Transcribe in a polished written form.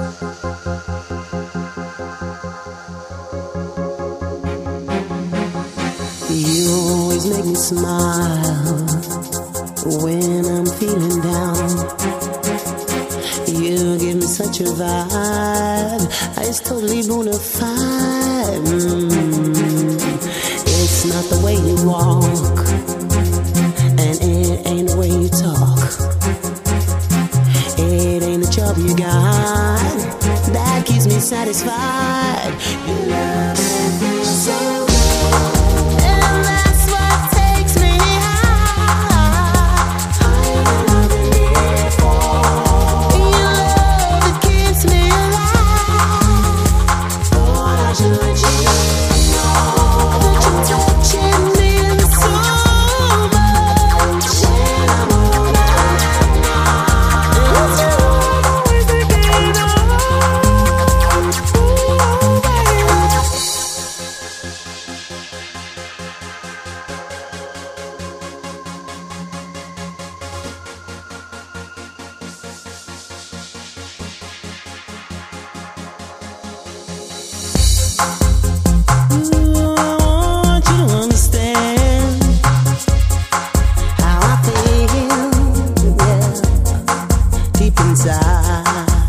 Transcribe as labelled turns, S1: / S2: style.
S1: You always make me smile when I'm feeling down. You give me such a vibe, it's totally bona fide. It's not the way you walk, and it ain't the way you talk. It ain't the job you got that keeps me satisfied. Your love feels so good. Inside